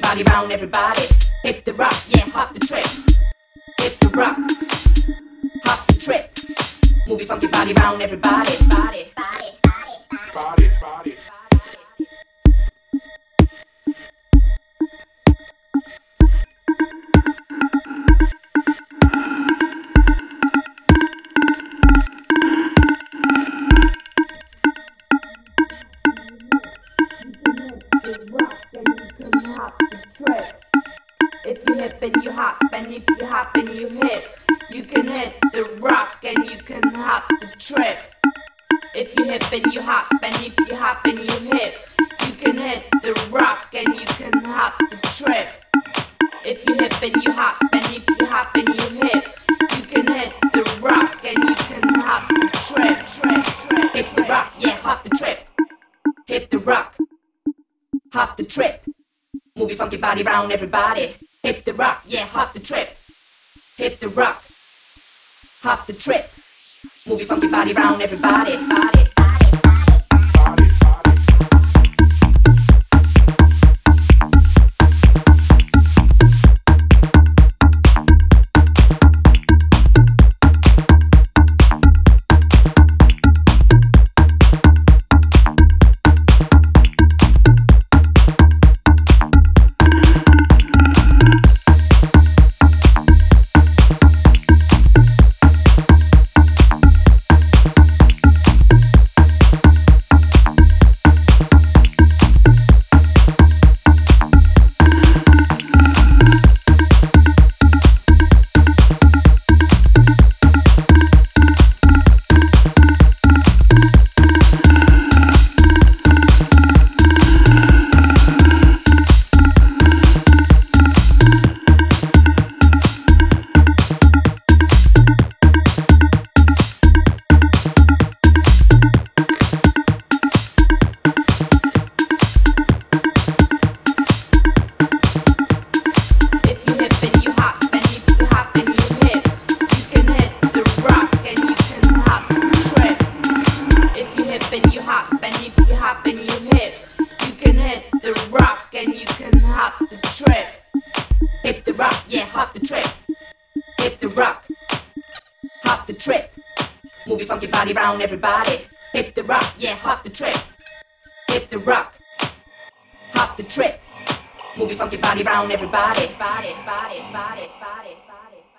body round everybody. Hip the rock, yeah, hop the trip. Hip the rock, hop the trip. Move your funky body round everybody. Body, body, body, body, body. If you hip and you hop, and if you hop and you hip, you can hit the rock and you can hop the trip. If you hip and you hop, and if you hop and you hip, you can hit the rock and you can hop the trip. If you hip and you hop, and if you hop and you hip, you can hit the rock and you can hop the trip. Hip the rock, yeah, hop the trip. Hip the rock, hop the trip. Move your funky body round everybody. Hip the rock, yeah, hop the trip. Hip the rock, hop the trip. Move your funky body round everybody. Body. Hip the rock, yeah, hop the trip. Hip the rock, hop the trip. Move your funky body round everybody. Hip the rock, yeah, hop the trip. Hip the rock, hop the trip. Move your funky body round everybody. Body, body, body, body, body.